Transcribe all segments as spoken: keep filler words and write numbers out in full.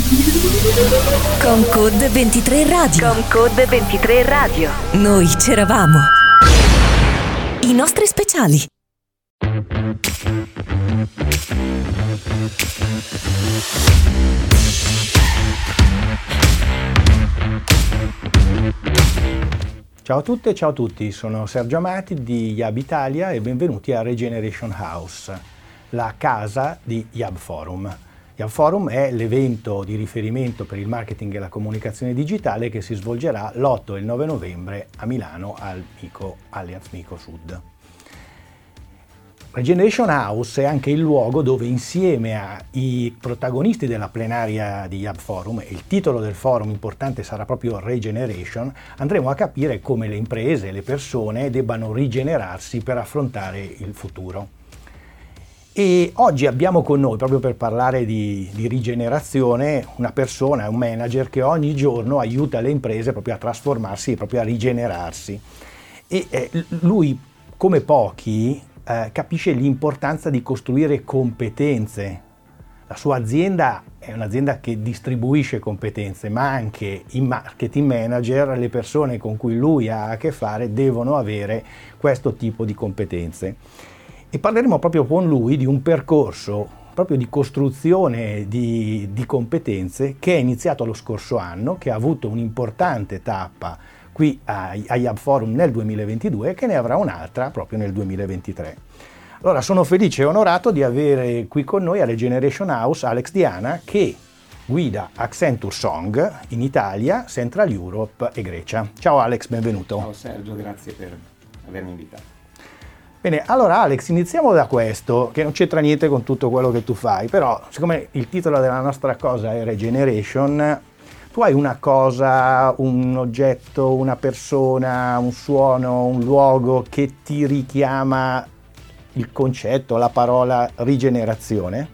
Con Code ventitré Radio. Con Code ventitré Radio. Noi c'eravamo. I nostri speciali. Ciao a tutte e ciao a tutti, sono Sergio Amati di Yab Italia e benvenuti a Regeneration House, la casa di Yab Forum. Yab Forum è l'evento di riferimento per il marketing e la comunicazione digitale che si svolgerà l'otto e il nove novembre a Milano al Mico, Allianz Mico Sud. Regeneration House è anche il luogo dove, insieme ai protagonisti della plenaria di Yab Forum, e il titolo del forum importante sarà proprio Regeneration, andremo a capire come le imprese e le persone debbano rigenerarsi per affrontare il futuro. E oggi abbiamo con noi, proprio per parlare di, di rigenerazione, una persona, un manager che ogni giorno aiuta le imprese proprio a trasformarsi, proprio a rigenerarsi. E eh, lui, come pochi, eh, capisce l'importanza di costruire competenze. La sua azienda è un'azienda che distribuisce competenze, ma anche i marketing manager, le persone con cui lui ha a che fare, devono avere questo tipo di competenze. E parleremo proprio con lui di un percorso proprio di costruzione di, di competenze che è iniziato lo scorso anno, che ha avuto un'importante tappa qui a, a Yab Forum nel duemilaventidue e che ne avrà un'altra proprio nel duemilaventitré. Allora sono felice e onorato di avere qui con noi a Regeneration House Alex Diana, che guida Accenture Song in Italia, Central Europe e Grecia. Ciao Alex, benvenuto. Ciao Sergio, grazie per avermi invitato. Bene, allora Alex, iniziamo da questo, che non c'entra niente con tutto quello che tu fai, però siccome il titolo della nostra cosa è Regeneration, tu hai una cosa, un oggetto, una persona, un suono, un luogo che ti richiama il concetto, la parola rigenerazione?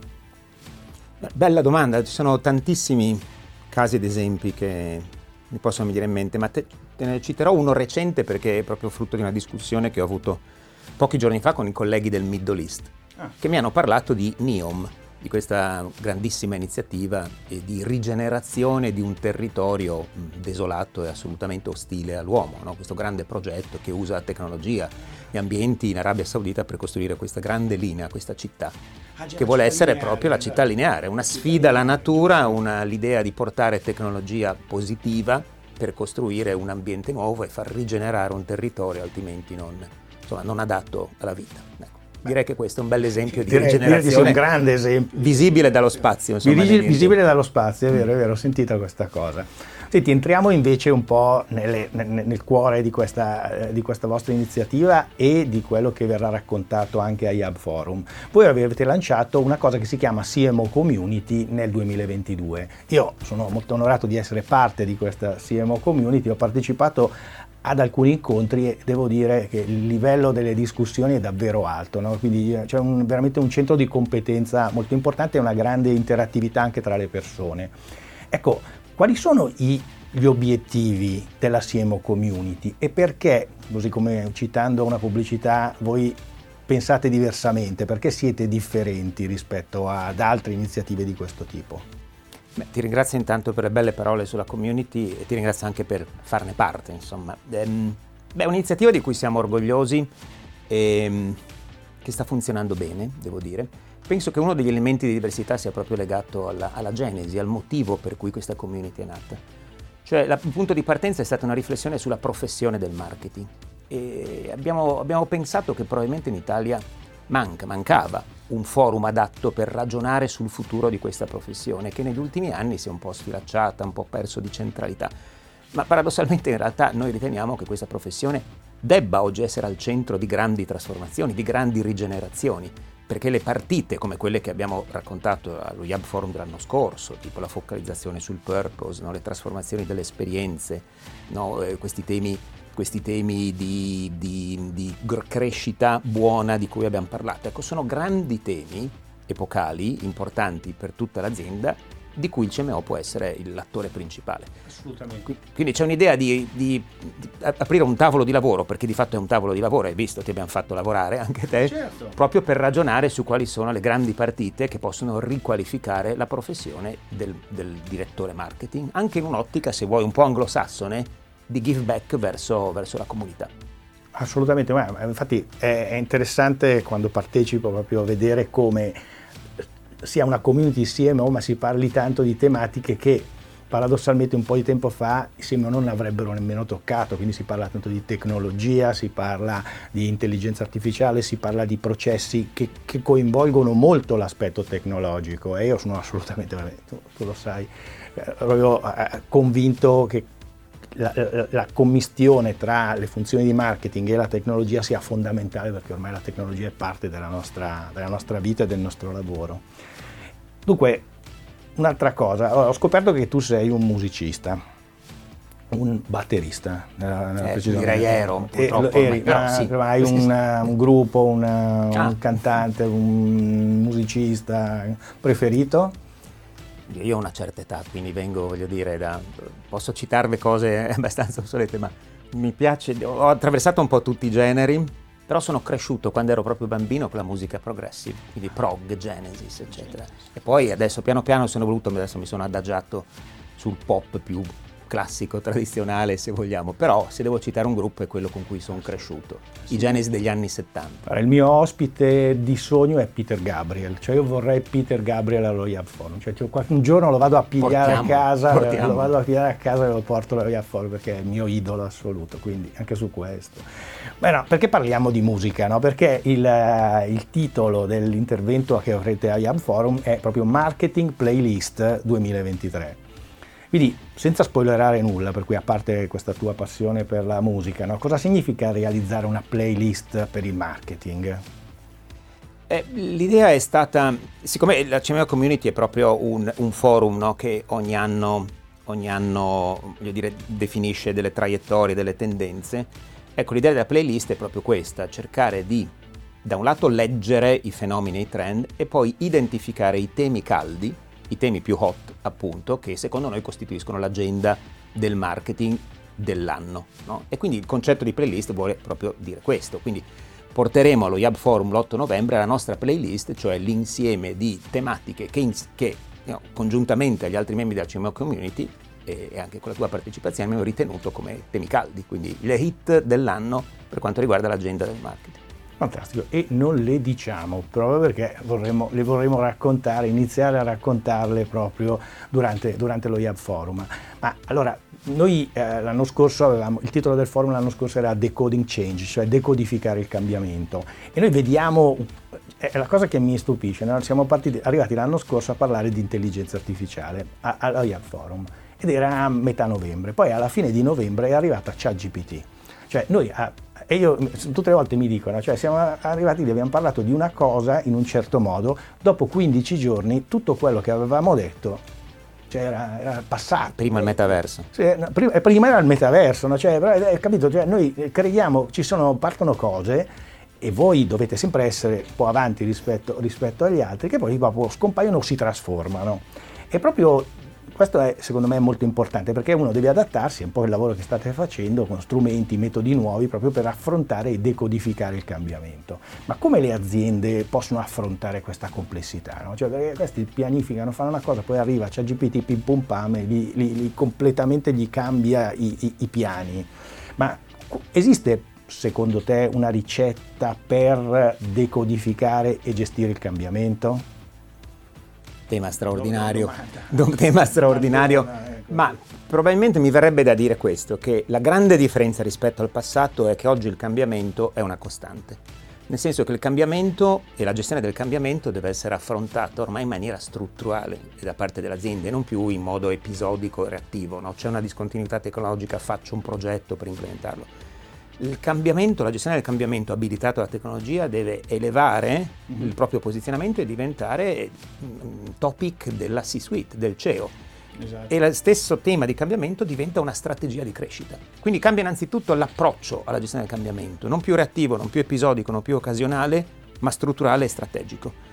Bella domanda, ci sono tantissimi casi ed esempi che mi possono venire in mente, ma te, te ne citerò uno recente perché è proprio frutto di una discussione che ho avuto pochi giorni fa con i colleghi del Middle East, ah. che mi hanno parlato di NEOM, di questa grandissima iniziativa di rigenerazione di un territorio desolato e assolutamente ostile all'uomo, no? Questo grande progetto che usa tecnologia e ambienti in Arabia Saudita per costruire questa grande linea, questa città, ah, che vuole essere lineare, proprio la città lineare, una sfida alla natura, una, l'idea di portare tecnologia positiva per costruire un ambiente nuovo e far rigenerare un territorio altrimenti non... insomma, non adatto alla vita. Ecco. Direi che questo è un bel esempio di direi, rigenerazione, direi un grande esempio visibile dallo spazio. Insomma, Visibile, visibile dallo spazio, è vero, è vero, ho sentito questa cosa. Senti, entriamo invece un po' nelle, nel, nel cuore di questa, di questa vostra iniziativa e di quello che verrà raccontato anche a Yab Forum. Voi avete lanciato una cosa che si chiama C M O Community nel duemilaventidue. Io sono molto onorato di essere parte di questa C M O Community, ho partecipato ad alcuni incontri e devo dire che il livello delle discussioni è davvero alto, no? Quindi c'è un, veramente un centro di competenza molto importante e una grande interattività anche tra le persone. Ecco, quali sono i, gli obiettivi della C M O Community e perché, così come citando una pubblicità, voi pensate diversamente? Perché siete differenti rispetto ad altre iniziative di questo tipo? Beh, ti ringrazio intanto per le belle parole sulla community e ti ringrazio anche per farne parte, insomma. Ehm, beh, è un'iniziativa di cui siamo orgogliosi e che sta funzionando bene, devo dire. Penso che uno degli elementi di diversità sia proprio legato alla, alla genesi, al motivo per cui questa community è nata. Cioè, la, il punto di partenza è stata una riflessione sulla professione del marketing e abbiamo, abbiamo pensato che probabilmente in Italia manca, mancava un forum adatto per ragionare sul futuro di questa professione che negli ultimi anni si è un po' sfilacciata, un po' perso di centralità. Ma paradossalmente in realtà noi riteniamo che questa professione debba oggi essere al centro di grandi trasformazioni, di grandi rigenerazioni, perché le partite come quelle che abbiamo raccontato allo Yab Forum dell'anno scorso, tipo la focalizzazione sul purpose, no? Le trasformazioni delle esperienze, no? eh, questi temi questi temi di, di, di crescita buona di cui abbiamo parlato. Ecco, sono grandi temi epocali, importanti per tutta l'azienda, di cui il C M O può essere l'attore principale. Assolutamente. Quindi c'è un'idea di, di, di aprire un tavolo di lavoro, perché di fatto è un tavolo di lavoro, hai visto, ti abbiamo fatto lavorare anche te, certo, proprio per ragionare su quali sono le grandi partite che possono riqualificare la professione del, del direttore marketing, anche in un'ottica, se vuoi, un po' anglosassone, di give back verso, verso la comunità. Assolutamente, ma infatti è, è interessante quando partecipo proprio a vedere come sia una community insieme, ma si parli tanto di tematiche che paradossalmente un po' di tempo fa insieme non avrebbero nemmeno toccato, quindi si parla tanto di tecnologia, si parla di intelligenza artificiale, si parla di processi che, che coinvolgono molto l'aspetto tecnologico e io sono assolutamente, tu, tu lo sai, proprio eh, convinto che La, la, la commistione tra le funzioni di marketing e la tecnologia sia fondamentale, perché ormai la tecnologia è parte della nostra, della nostra vita e del nostro lavoro. Dunque, un'altra cosa, ho scoperto che tu sei un musicista, un batterista. Eh, direi ero, purtroppo. Eri, però, ma, sì. Hai un, un gruppo, una, ah. un cantante, un musicista preferito? Io ho una certa età, quindi vengo, voglio dire, da, posso citarvi cose abbastanza obsolete, ma mi piace, ho attraversato un po' tutti i generi, però sono cresciuto quando ero proprio bambino con la musica progressive, quindi prog, Genesis, eccetera. E poi adesso piano piano sono voluto, adesso mi sono adagiato sul pop più classico, tradizionale, se vogliamo, però se devo citare un gruppo è quello con cui sono cresciuto, i Genesis degli anni settanta. Allora, il mio ospite di sogno è Peter Gabriel, cioè io vorrei Peter Gabriel allo Yab Forum, cioè un giorno lo vado a pigliare portiamo, a casa, portiamo. lo vado a pigliare a casa e lo porto allo Yab Forum perché è il mio idolo assoluto, quindi anche su questo. Beh no, perché parliamo di musica, no? Perché il, il titolo dell'intervento che avrete a Yab Forum è proprio Marketing Playlist duemilaventitré. Quindi, senza spoilerare nulla, per cui a parte questa tua passione per la musica, no? Cosa significa realizzare una playlist per il marketing? Eh, l'idea è stata, siccome la C M O Community è proprio un, un forum, no? Che ogni anno, ogni anno voglio dire, definisce delle traiettorie, delle tendenze, ecco, l'idea della playlist è proprio questa, cercare di, da un lato, leggere i fenomeni e i trend e poi identificare i temi caldi, i temi più hot, appunto, che secondo noi costituiscono l'agenda del marketing dell'anno, no? E quindi il concetto di playlist vuole proprio dire questo, quindi porteremo allo Yab Forum l'otto novembre la nostra playlist, cioè l'insieme di tematiche che, in, che no, congiuntamente agli altri membri della C M O Community e, e anche con la tua partecipazione abbiamo ritenuto come temi caldi, quindi le hit dell'anno per quanto riguarda l'agenda del marketing. Fantastico, e non le diciamo proprio perché vorremmo, le vorremmo raccontare, iniziare a raccontarle proprio durante, durante lo Yab Forum. Ma allora, noi eh, l'anno scorso avevamo, il titolo del forum l'anno scorso era Decoding Change, cioè decodificare il cambiamento. E noi vediamo, è la cosa che mi stupisce, no? Siamo partiti, arrivati l'anno scorso a parlare di intelligenza artificiale allo Yab Forum ed era a metà novembre, poi alla fine di novembre è arrivata ChatGPT. Cioè noi a, E io tutte le volte mi dicono, cioè siamo arrivati lì, abbiamo parlato di una cosa in un certo modo, dopo quindici giorni tutto quello che avevamo detto cioè, era, era passato. Prima il metaverso. Sì, no, prima, prima era il metaverso, no? Cioè, eh, capito? Cioè, noi crediamo, ci sono, partono cose e voi dovete sempre essere un po' avanti rispetto, rispetto agli altri, che poi proprio scompaiono o si trasformano. E proprio questo è, secondo me, molto importante, perché uno deve adattarsi, è un po' il lavoro che state facendo con strumenti, metodi nuovi, proprio per affrontare e decodificare il cambiamento. Ma come le aziende possono affrontare questa complessità? No? Cioè, perché questi pianificano, fanno una cosa, poi arriva ChatGPT, pim pum pam, e li, li, li completamente gli cambia i, i, i piani. Ma esiste, secondo te, una ricetta per decodificare e gestire il cambiamento? Tema straordinario, tema straordinario, ma probabilmente mi verrebbe da dire questo, che la grande differenza rispetto al passato è che oggi il cambiamento è una costante, nel senso che il cambiamento e la gestione del cambiamento deve essere affrontata ormai in maniera strutturale da parte delle aziende, non più in modo episodico e reattivo, no? C'è una discontinuità tecnologica, faccio un progetto per implementarlo. Il cambiamento, la gestione del cambiamento abilitato alla tecnologia deve elevare mm-hmm. il proprio posizionamento e diventare un topic della C-suite, del C E O. Esatto. E lo stesso tema di cambiamento diventa una strategia di crescita. Quindi cambia innanzitutto l'approccio alla gestione del cambiamento, non più reattivo, non più episodico, non più occasionale, ma strutturale e strategico.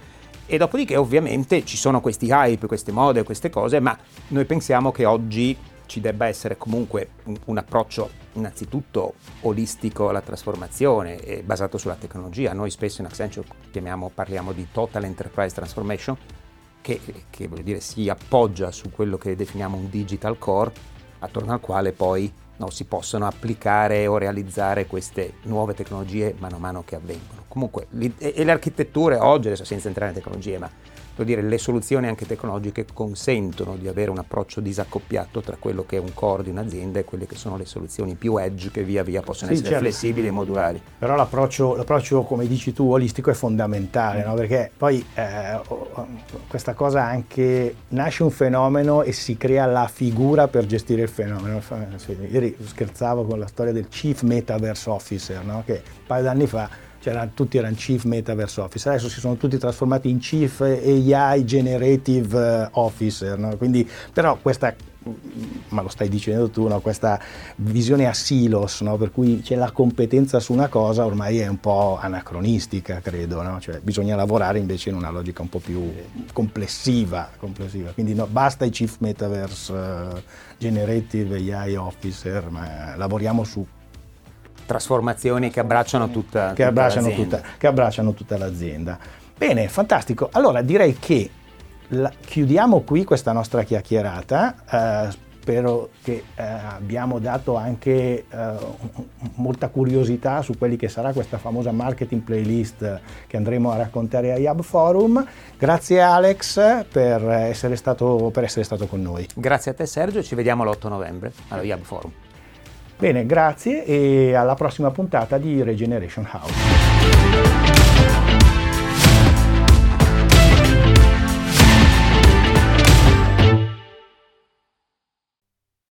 E dopodiché ovviamente ci sono questi hype, queste mode, queste cose, ma noi pensiamo che oggi ci debba essere comunque un, un approccio innanzitutto olistico alla trasformazione e basato sulla tecnologia. Noi spesso in Accenture chiamiamo, parliamo di Total Enterprise Transformation, che, che vuol dire si appoggia su quello che definiamo un digital core, attorno al quale poi no, si possono applicare o realizzare queste nuove tecnologie mano a mano che avvengono. Comunque, e, e le architetture oggi, adesso senza entrare in tecnologie, ma vuol dire le soluzioni anche tecnologiche consentono di avere un approccio disaccoppiato tra quello che è un core di un'azienda e quelle che sono le soluzioni più edge che via via possono sì, essere certo. flessibili e modulari. Però l'approccio, l'approccio, come dici tu, olistico è fondamentale, no? Perché poi eh, questa cosa anche nasce un fenomeno e si crea la figura per gestire il fenomeno. Ieri scherzavo con la storia del Chief Metaverse Officer, no? Che un paio d'anni fa c'erano, tutti erano Chief Metaverse Officer, adesso si sono tutti trasformati in Chief A I Generative Officer, no? Quindi, però questa, ma lo stai dicendo tu, no? Questa visione a silos, no? Per cui c'è la competenza su una cosa, ormai è un po' anacronistica, credo, no? Cioè bisogna lavorare invece in una logica un po' più complessiva, complessiva. Quindi no, basta i Chief Metaverse uh, Generative A I Officer, ma lavoriamo su trasformazioni che abbracciano tutta, che tutta abbracciano l'azienda. Tutta, che abbracciano tutta l'azienda. Bene, fantastico. Allora direi che la, chiudiamo qui questa nostra chiacchierata. Eh, spero che eh, abbiamo dato anche eh, molta curiosità su quelli che sarà questa famosa marketing playlist che andremo a raccontare a Hub Forum. Grazie Alex per essere stato, per essere stato con noi. Grazie a te Sergio, ci vediamo l'otto novembre allo Hub Forum. Bene, grazie e alla prossima puntata di Regeneration House.